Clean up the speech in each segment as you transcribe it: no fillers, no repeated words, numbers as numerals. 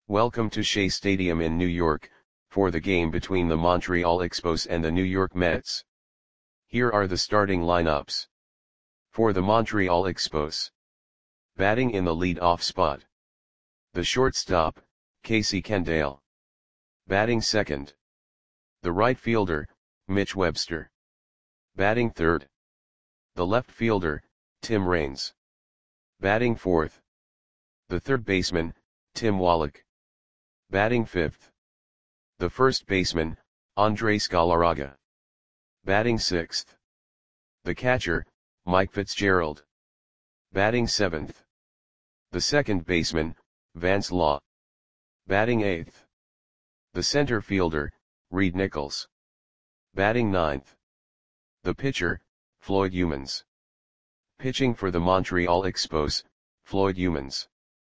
Welcome to Shea Stadium in New York, for the game between the Montreal Expos and the New York Mets. Here are the starting lineups. For the Montreal Expos. Batting in the lead-off spot. The shortstop, Casey Kendall. Batting second. The right fielder, Mitch Webster. Batting third. The left fielder, Tim Raines. Batting fourth. The third baseman, Tim Wallach. Batting fifth. The first baseman, Andres Galarraga. Batting sixth. The catcher, Mike Fitzgerald. Batting seventh. The second baseman, Vance Law. Batting eighth. The center fielder, Reed Nichols. Batting ninth. The pitcher, Floyd Youmans. Pitching for the Montreal Expos, Floyd Youmans.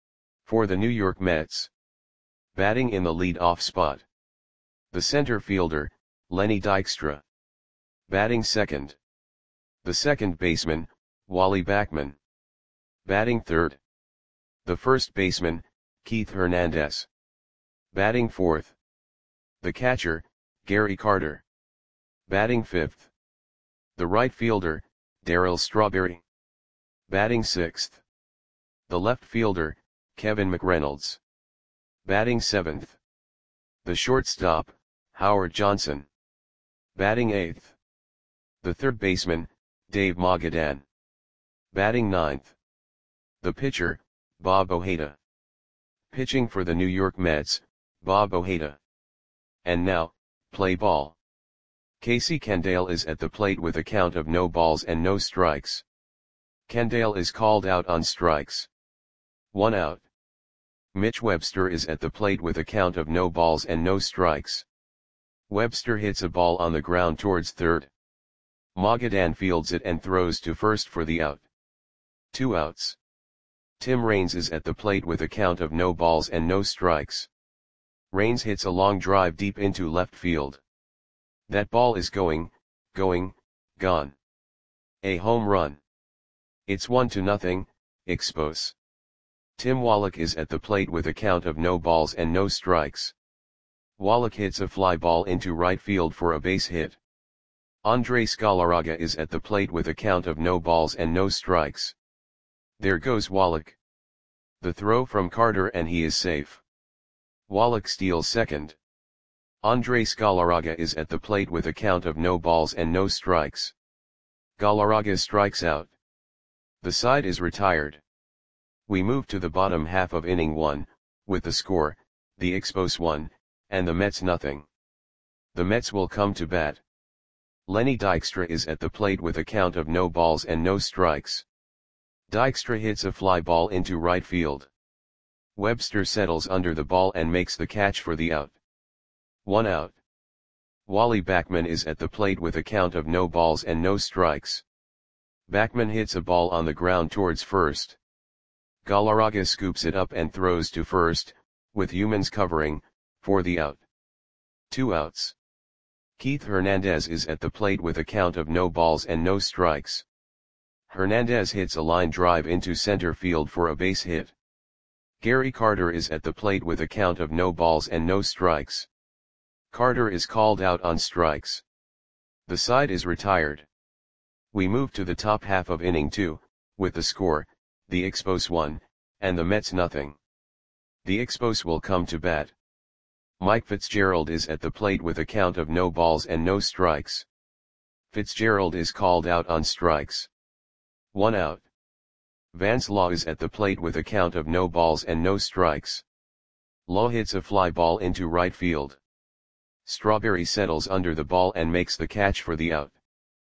For the New York Mets. Batting in the lead-off spot. The center fielder, Lenny Dykstra. Batting second. The second baseman, Wally Backman. Batting third. The first baseman, Keith Hernandez. Batting fourth. The catcher, Gary Carter. Batting fifth. The right fielder, Darryl Strawberry. Batting sixth. The left fielder, Kevin McReynolds. Batting seventh. The shortstop, Howard Johnson. Batting eighth. The third baseman, Dave Magadan. Batting ninth. The pitcher, Bob Ojeda. Pitching for the New York Mets, Bob Ojeda. And now, play ball. Casey Kendall is at the plate with a count of no balls and no strikes. Kendall is called out on strikes. 1 out. Mitch Webster is at the plate with a count of no balls and no strikes. Webster hits a ball on the ground towards third. Magadan fields it and throws to first for the out. 2 outs. Tim Raines is at the plate with a count of no balls and no strikes. Raines hits a long drive deep into left field. That ball is gone. A home run. It's 1-0, Expos. Tim Wallach is at the plate with a count of no balls and no strikes. Wallach hits a fly ball into right field for a base hit. Andres Galarraga is at the plate with a count of no balls and no strikes. There goes Wallach. The throw from Carter and he is safe. Wallach steals second. Andres Galarraga is at the plate with a count of no balls and no strikes. Galarraga strikes out. The side is retired. We move to the bottom half of inning 1, with the score, the Expos 1, and the Mets nothing. The Mets will come to bat. Lenny Dykstra is at the plate with a count of no balls and no strikes. Dykstra hits a fly ball into right field. Webster settles under the ball and makes the catch for the out. 1 out. Wally Backman is at the plate with a count of no balls and no strikes. Backman hits a ball on the ground towards first. Galarraga scoops it up and throws to first, with Youmans covering, for the out. 2 outs. Keith Hernandez is at the plate with a count of no balls and no strikes. Hernandez hits a line drive into center field for a base hit. Gary Carter is at the plate with a count of no balls and no strikes. Carter is called out on strikes. The side is retired. We move to the top half of inning 2, with the score, the Expos 1, and the Mets nothing. The Expos will come to bat. Mike Fitzgerald is at the plate with a count of no balls and no strikes. Fitzgerald is called out on strikes. 1 out. Vance Law is at the plate with a count of no balls and no strikes. Law hits a fly ball into right field. Strawberry settles under the ball and makes the catch for the out.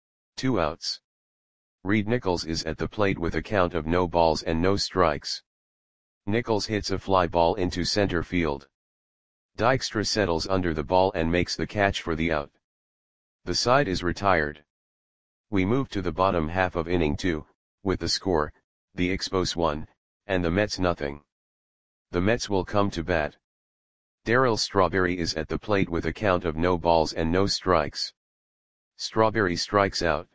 2 outs. Reed Nichols is at the plate with a count of no balls and no strikes. Nichols hits a fly ball into center field. Dykstra settles under the ball and makes the catch for the out. The side is retired. We move to the bottom half of inning 2, with the score, the Expos 1, and the Mets nothing. The Mets will come to bat. Darryl Strawberry is at the plate with a count of no balls and no strikes. Strawberry strikes out.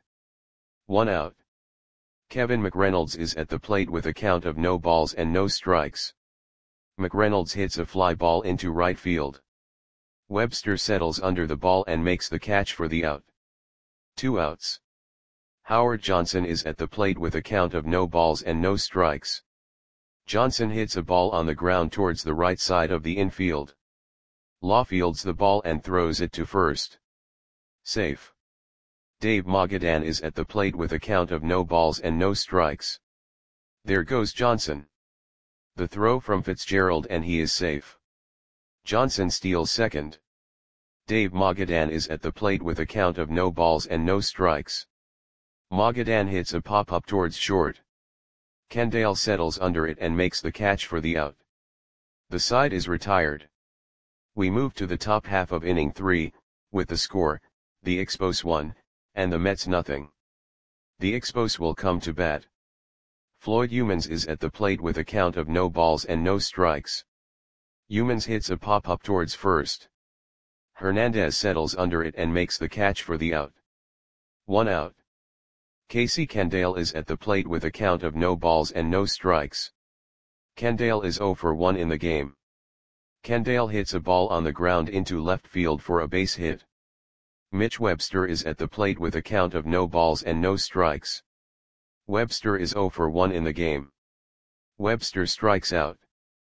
1 out. Kevin McReynolds is at the plate with a count of no balls and no strikes. McReynolds hits a fly ball into right field. Webster settles under the ball and makes the catch for the out. 2 outs. Howard Johnson is at the plate with a count of no balls and no strikes. Johnson hits a ball on the ground towards the right side of the infield. Law fields the ball and throws it to first. Safe. Dave Magadan is at the plate with a count of no balls and no strikes. There goes Johnson. The throw from Fitzgerald and he is safe. Johnson steals second. Dave Magadan is at the plate with a count of no balls and no strikes. Magadan hits a pop-up towards short. Kendall settles under it and makes the catch for the out. The side is retired. We move to the top half of inning 3, with the score, the Expos 1, and the Mets nothing. The Expos will come to bat. Floyd Youmans is at the plate with a count of no balls and no strikes. Youmans hits a pop-up towards first. Hernandez settles under it and makes the catch for the out. 1 out. Casey Kendall is at the plate with a count of no balls and no strikes. Kendall is 0 for 1 in the game. Kendall hits a ball on the ground into left field for a base hit. Mitch Webster is at the plate with a count of no balls and no strikes. Webster is 0 for 1 in the game. Webster strikes out.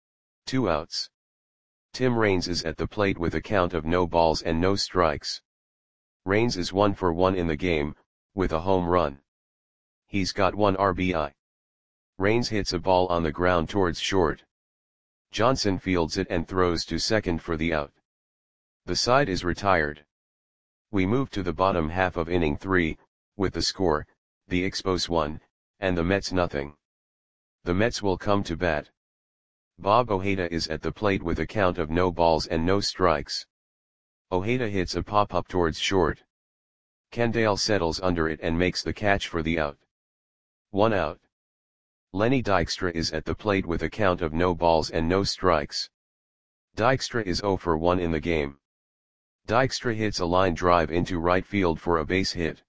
2 outs. Tim Raines is at the plate with a count of no balls and no strikes. Raines is 1 for 1 in the game, with a home run. He's got 1 RBI. Raines hits a ball on the ground towards short. Johnson fields it and throws to second for the out. The side is retired. We move to the bottom half of inning 3, with the score, the Expos 1, and the Mets nothing. The Mets will come to bat. Bob Ojeda is at the plate with a count of no balls and no strikes. Ojeda hits a pop-up towards short. Kendall settles under it and makes the catch for the out. 1 out. Lenny Dykstra is at the plate with a count of no balls and no strikes. Dykstra is 0 for 1 in the game. Dykstra hits a line drive into right field for a base hit.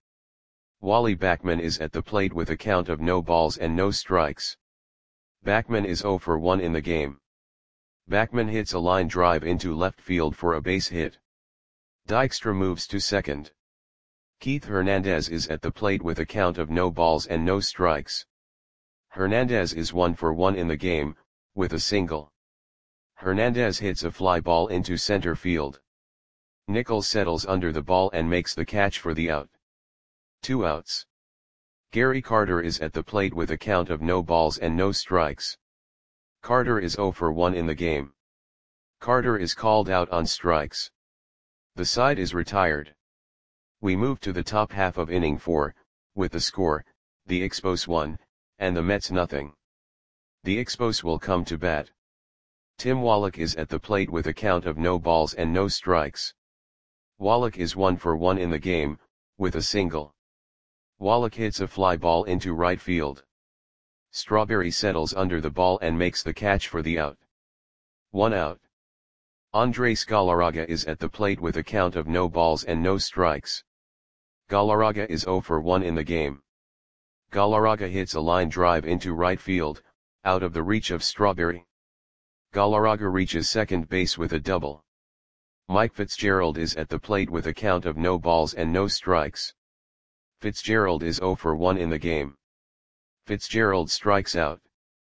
Wally Backman is at the plate with a count of no balls and no strikes. Backman is 0 for 1 in the game. Backman hits a line drive into left field for a base hit. Dykstra moves to second. Keith Hernandez is at the plate with a count of no balls and no strikes. Hernandez is 1 for 1 in the game, with a single. Hernandez hits a fly ball into center field. Nichols settles under the ball and makes the catch for the out. 2 outs. Gary Carter is at the plate with a count of no balls and no strikes. Carter is 0 for 1 in the game. Carter is called out on strikes. The side is retired. We move to the top half of inning 4, with the score, the Expos 1, and the Mets nothing. The Expos will come to bat. Tim Wallach is at the plate with a count of no balls and no strikes. Wallach is 1 for 1 in the game, with a single. Wallach hits a fly ball into right field. Strawberry settles under the ball and makes the catch for the out. 1 out. Andres Galarraga is at the plate with a count of no balls and no strikes. Galarraga is 0 for 1 in the game. Galarraga hits a line drive into right field, out of the reach of Strawberry. Galarraga reaches second base with a double. Mike Fitzgerald is at the plate with a count of no balls and no strikes. Fitzgerald is 0 for 1 in the game. Fitzgerald strikes out.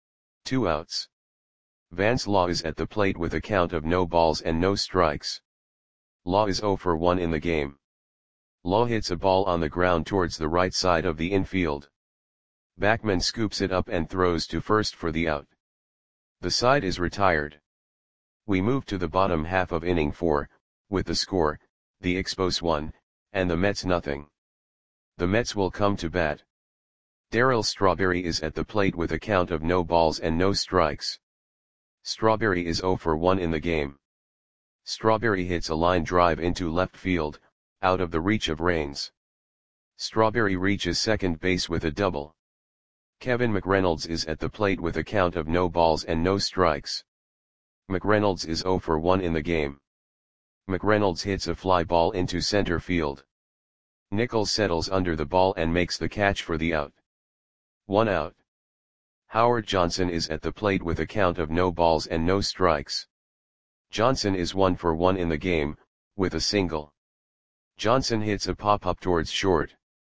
2 outs. Vance Law is at the plate with a count of no balls and no strikes. Law is 0 for 1 in the game. Law hits a ball on the ground towards the right side of the infield. Backman scoops it up and throws to first for the out. The side is retired. We move to the bottom half of inning 4, with the score, the Expos 1, and the Mets nothing. The Mets will come to bat. Darryl Strawberry is at the plate with a count of no balls and no strikes. Strawberry is 0 for 1 in the game. Strawberry hits a line drive into left field, out of the reach of Raines. Strawberry reaches second base with a double. Kevin McReynolds is at the plate with a count of no balls and no strikes. McReynolds is 0 for 1 in the game. McReynolds hits a fly ball into center field. Nichols settles under the ball and makes the catch for the out. 1 out. Howard Johnson is at the plate with a count of no balls and no strikes. Johnson is 1 for 1 in the game, with a single. Johnson hits a pop-up towards short.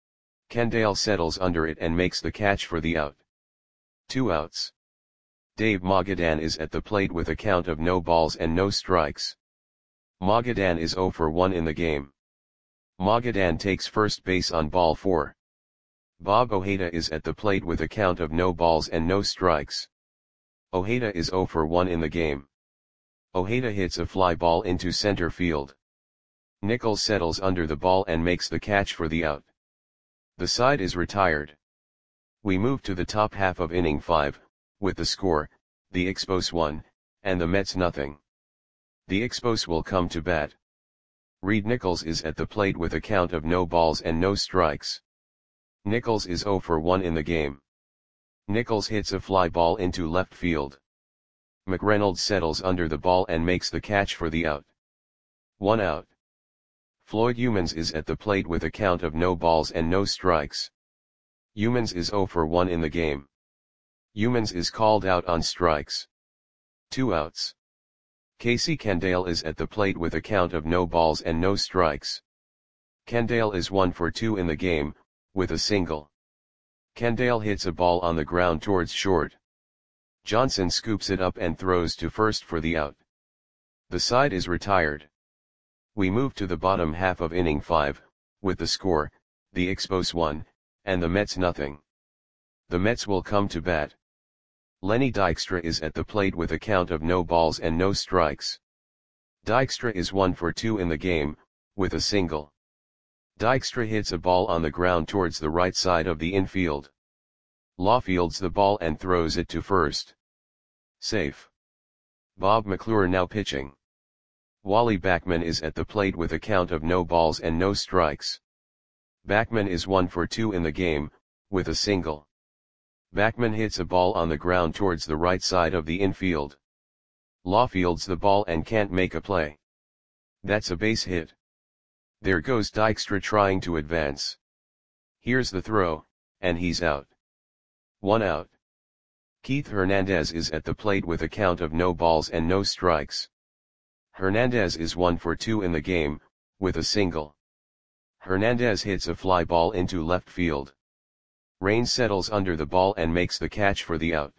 Kendall settles under it and makes the catch for the out. 2 outs. Dave Mogadan is at the plate with a count of no balls and no strikes. Mogadan is 0 for 1 in the game. Mogadan takes first base on ball 4. Bob Ojeda is at the plate with a count of no balls and no strikes. Ojeda is 0 for 1 in the game. Ojeda hits a fly ball into center field. Nichols settles under the ball and makes the catch for the out. The side is retired. We move to the top half of inning 5, with the score, the Expos 1, and the Mets nothing. The Expos will come to bat. Reed Nichols is at the plate with a count of no balls and no strikes. Nichols is 0 for 1 in the game. Nichols hits a fly ball into left field. McReynolds settles under the ball and makes the catch for the out. 1 out. Floyd Youmans is at the plate with a count of no balls and no strikes. Youmans is 0 for 1 in the game. Youmans is called out on strikes. 2 outs. Casey Kendall is at the plate with a count of no balls and no strikes. Kendall is 1 for 2 in the game, with a single. Kendall hits a ball on the ground towards short. Johnson scoops it up and throws to first for the out. The side is retired. We move to the bottom half of inning 5, with the score, the Expos 1, and the Mets nothing. The Mets will come to bat. Lenny Dykstra is at the plate with a count of no balls and no strikes. Dykstra is 1 for 2 in the game, with a single. Dykstra hits a ball on the ground towards the right side of the infield. Law fields the ball and throws it to first. Safe. Bob McClure now pitching. Wally Backman is at the plate with a count of no balls and no strikes. Backman is 1 for 2 in the game, with a single. Backman hits a ball on the ground towards the right side of the infield. Law fields the ball and can't make a play. That's a base hit. There goes Dykstra trying to advance. Here's the throw, and he's out. 1 out. Keith Hernandez is at the plate with a count of no balls and no strikes. Hernandez is 1 for 2 in the game, with a single. Hernandez hits a fly ball into left field. Rain settles under the ball and makes the catch for the out.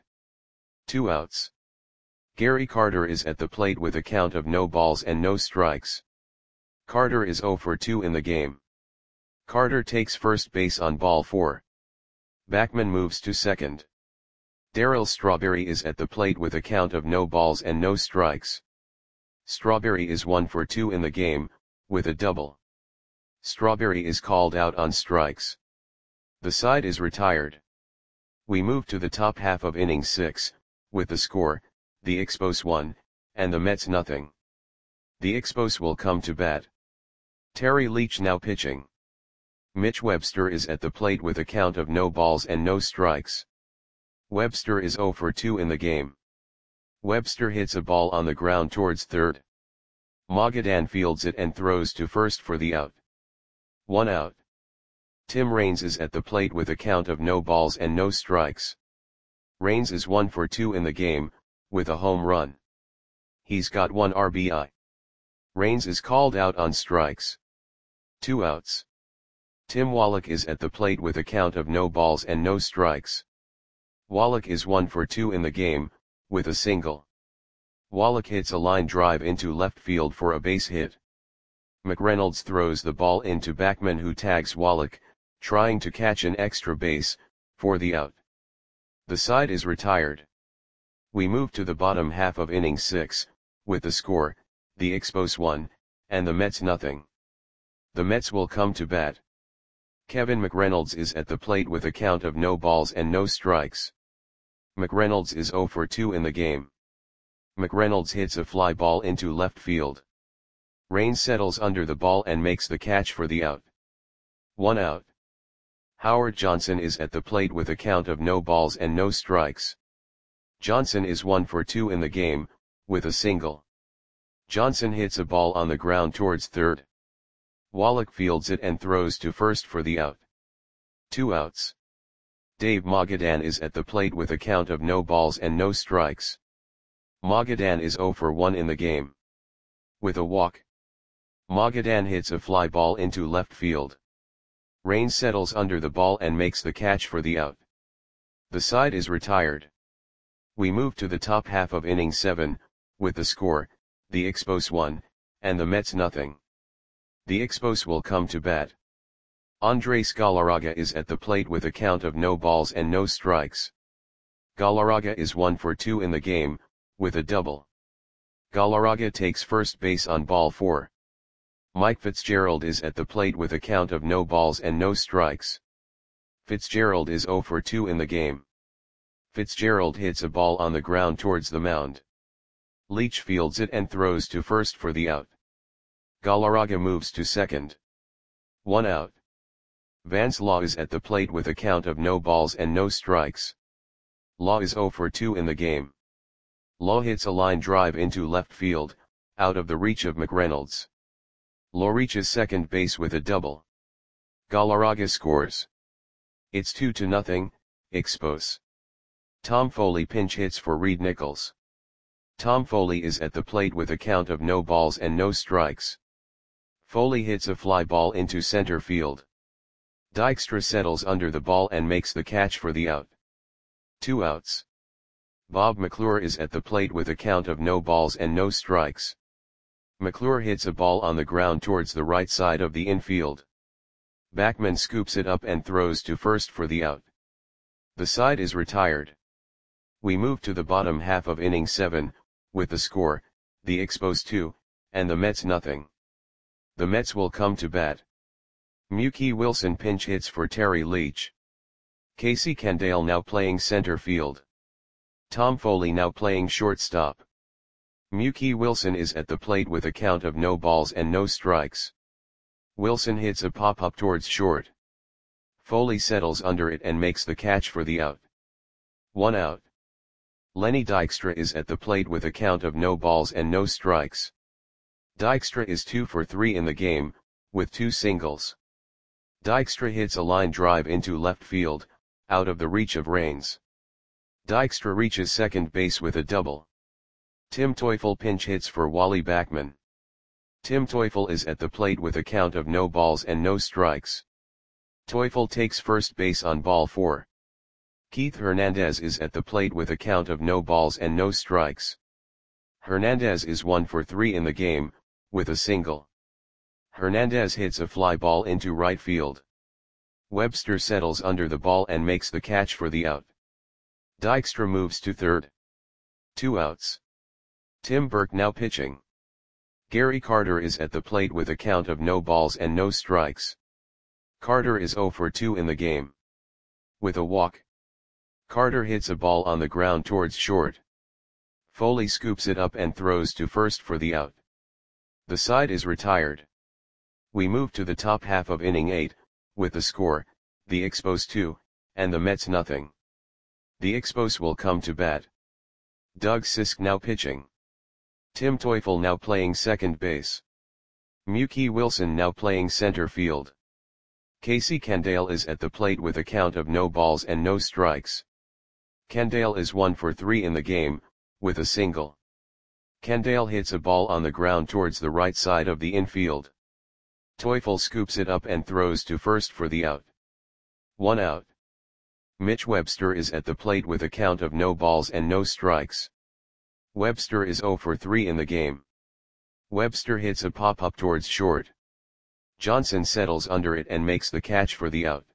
2 outs. Gary Carter is at the plate with a count of no balls and no strikes. Carter is 0 for 2 in the game. Carter takes first base on ball 4. Backman moves to second. Darryl Strawberry is at the plate with a count of no balls and no strikes. Strawberry is 1 for 2 in the game, with a double. Strawberry is called out on strikes. The side is retired. We move to the top half of inning 6, with the score, the Expos 1, and the Mets nothing. The Expos will come to bat. Terry Leach now pitching. Mitch Webster is at the plate with a count of no balls and no strikes. Webster is 0 for 2 in the game. Webster hits a ball on the ground towards third. Mogadan fields it and throws to first for the out. 1 out. Tim Raines is at the plate with a count of no balls and no strikes. Raines is 1 for 2 in the game, with a home run. He's got 1 RBI. Raines is called out on strikes. 2 outs. Tim Wallach is at the plate with a count of no balls and no strikes. Wallach is 1 for 2 in the game, with a single. Wallach hits a line drive into left field for a base hit. McReynolds throws the ball into Backman, who tags Wallach, trying to catch an extra base, for the out. The side is retired. We move to the bottom half of inning 6, with the score, the Expos 1, and the Mets nothing. The Mets will come to bat. Kevin McReynolds is at the plate with a count of no balls and no strikes. McReynolds is 0 for 2 in the game. McReynolds hits a fly ball into left field. Raines settles under the ball and makes the catch for the out. 1 out. Howard Johnson is at the plate with a count of no balls and no strikes. Johnson is 1 for 2 in the game, with a single. Johnson hits a ball on the ground towards third. Wallach fields it and throws to first for the out. 2 outs. Dave Mogadan is at the plate with a count of no balls and no strikes. Mogadan is 0 for 1 in the game. With a walk, Mogadan hits a fly ball into left field. Raines settles under the ball and makes the catch for the out. The side is retired. We move to the top half of inning 7, with the score, the Expos 1, and the Mets nothing. The Expos will come to bat. Andres Galarraga is at the plate with a count of no balls and no strikes. Galarraga is 1 for 2 in the game, with a double. Galarraga takes first base on ball 4. Mike Fitzgerald is at the plate with a count of no balls and no strikes. Fitzgerald is 0 for 2 in the game. Fitzgerald hits a ball on the ground towards the mound. Leach fields it and throws to first for the out. Galarraga moves to second. 1 out. Vance Law is at the plate with a count of no balls and no strikes. Law is 0 for 2 in the game. Law hits a line drive into left field, out of the reach of McReynolds. Law reaches second base with a double. Galarraga scores. It's 2-0, Expos. Tom Foley pinch hits for Reed Nichols. Tom Foley is at the plate with a count of no balls and no strikes. Foley hits a fly ball into center field. Dykstra settles under the ball and makes the catch for the out. 2 outs. Bob McClure is at the plate with a count of no balls and no strikes. McClure hits a ball on the ground towards the right side of the infield. Backman scoops it up and throws to first for the out. The side is retired. We move to the bottom half of inning 7, with the score, the Expos 2, and the Mets nothing. The Mets will come to bat. Mookie Wilson pinch hits for Terry Leach. Casey Candale now playing center field. Tom Foley now playing shortstop. Mookie Wilson is at the plate with a count of no balls and no strikes. Wilson hits a pop-up towards short. Foley settles under it and makes the catch for the out. 1 out. Lenny Dykstra is at the plate with a count of no balls and no strikes. Dykstra is 2 for 3 in the game, with 2 singles. Dykstra hits a line drive into left field, out of the reach of Raines. Dykstra reaches second base with a double. Tim Teufel pinch hits for Wally Backman. Tim Teufel is at the plate with a count of no balls and no strikes. Teufel takes first base on ball 4. Keith Hernandez is at the plate with a count of no balls and no strikes. Hernandez is 1 for 3 in the game, with a single. Hernandez hits a fly ball into right field. Webster settles under the ball and makes the catch for the out. Dykstra moves to third. 2 outs. Tim Burke now pitching. Gary Carter is at the plate with a count of no balls and no strikes. Carter is 0 for 2 in the game. With a walk, Carter hits a ball on the ground towards short. Foley scoops it up and throws to first for the out. The side is retired. We move to the top half of inning 8, with the score, the Expos 2, and the Mets nothing. The Expos will come to bat. Doug Sisk now pitching. Tim Teufel now playing second base. Mookie Wilson now playing center field. Casey Candale is at the plate with a count of no balls and no strikes. Candale is 1 for 3 in the game, with a single. Candale hits a ball on the ground towards the right side of the infield. Teufel scoops it up and throws to first for the out. 1 out. Mitch Webster is at the plate with a count of no balls and no strikes. Webster is 0 for 3 in the game. Webster hits a pop-up towards short. Johnson settles under it and makes the catch for the out.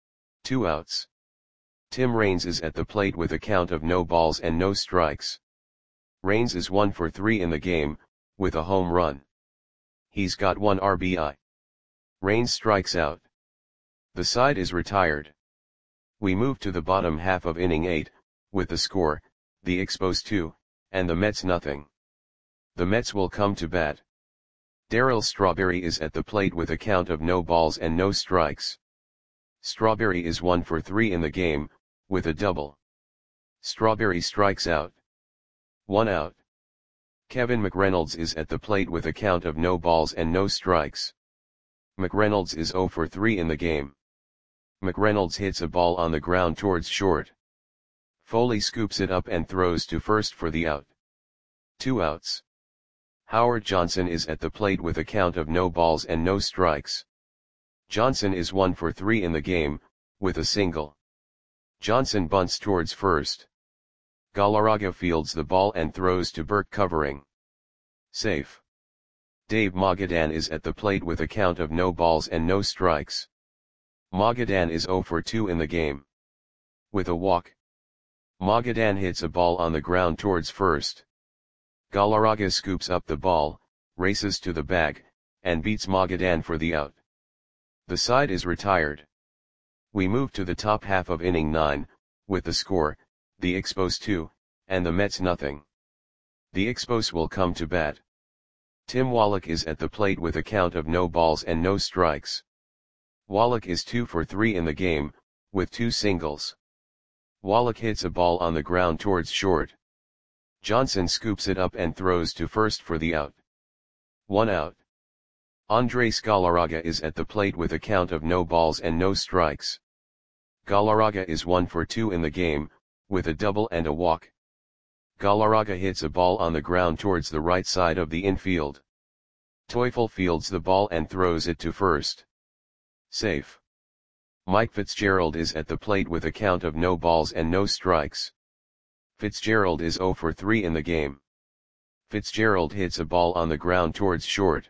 2 outs. Tim Raines is at the plate with a count of no balls and no strikes. Raines is 1 for 3 in the game, with a home run. He's got 1 RBI. Raines strikes out. The side is retired. We move to the bottom half of inning 8, with the score, the Expos 2, and the Mets nothing. The Mets will come to bat. Darryl Strawberry is at the plate with a count of no balls and no strikes. Strawberry is 1 for 3 in the game, with a double. Strawberry strikes out. 1 out. Kevin McReynolds is at the plate with a count of no balls and no strikes. McReynolds is 0 for 3 in the game. McReynolds hits a ball on the ground towards short. Foley scoops it up and throws to first for the out. 2 outs. Howard Johnson is at the plate with a count of no balls and no strikes. Johnson is 1 for 3 in the game, with a single. Johnson bunts towards first. Galarraga fields the ball and throws to Burke covering. Safe. Dave Magadan is at the plate with a count of no balls and no strikes. Magadan is 0 for 2 in the game. With a walk. Magadan hits a ball on the ground towards first. Galarraga scoops up the ball, races to the bag, and beats Magadan for the out. The side is retired. We move to the top half of inning 9, with the score, the Expos 2, and the Mets nothing. The Expos will come to bat. Tim Wallach is at the plate with a count of no balls and no strikes. Wallach is 2 for 3 in the game, with 2 singles. Wallach hits a ball on the ground towards short. Johnson scoops it up and throws to first for the out. 1 out. Andres Galarraga is at the plate with a count of no balls and no strikes. Galarraga is 1 for 2 in the game, with a double and a walk. Galarraga hits a ball on the ground towards the right side of the infield. Teufel fields the ball and throws it to first. Safe. Mike Fitzgerald is at the plate with a count of no balls and no strikes. Fitzgerald is 0 for 3 in the game. Fitzgerald hits a ball on the ground towards short.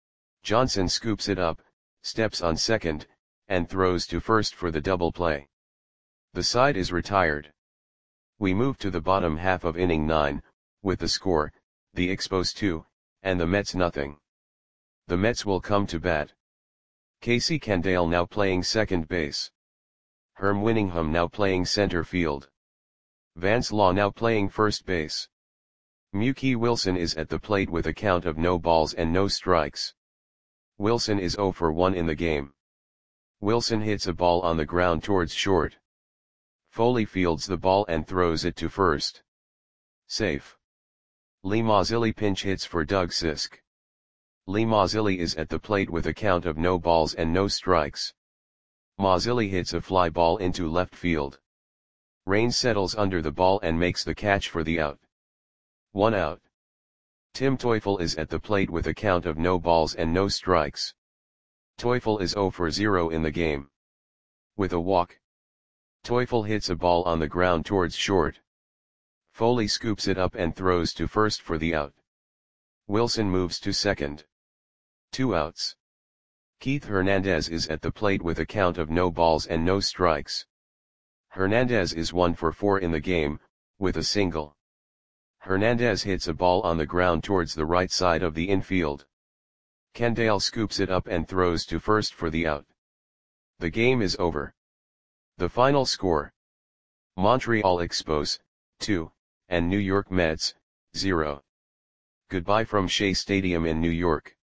Johnson scoops it up, steps on second, and throws to first for the double play. The side is retired. We move to the bottom half of inning 9, with the score, the Expos 2, and the Mets nothing. The Mets will come to bat. Casey Candale now playing second base. Herm Winningham now playing center field. Vance Law now playing first base. Mookie Wilson is at the plate with a count of no balls and no strikes. Wilson is 0 for 1 in the game. Wilson hits a ball on the ground towards short. Foley fields the ball and throws it to first. Safe. Lee Mazzilli pinch hits for Doug Sisk. Lee Mazzilli is at the plate with a count of no balls and no strikes. Mazzilli hits a fly ball into left field. Rain settles under the ball and makes the catch for the out. 1 out. Tim Teufel is at the plate with a count of no balls and no strikes. Teufel is 0 for 0 in the game. With a walk. Teufel hits a ball on the ground towards short. Foley scoops it up and throws to first for the out. Wilson moves to second. 2 outs. Keith Hernandez is at the plate with a count of no balls and no strikes. Hernandez is 1 for 4 in the game, with a single. Hernandez hits a ball on the ground towards the right side of the infield. Candale scoops it up and throws to first for the out. The game is over. The final score: Montreal Expos, 2, and New York Mets, 0. Goodbye from Shea Stadium in New York.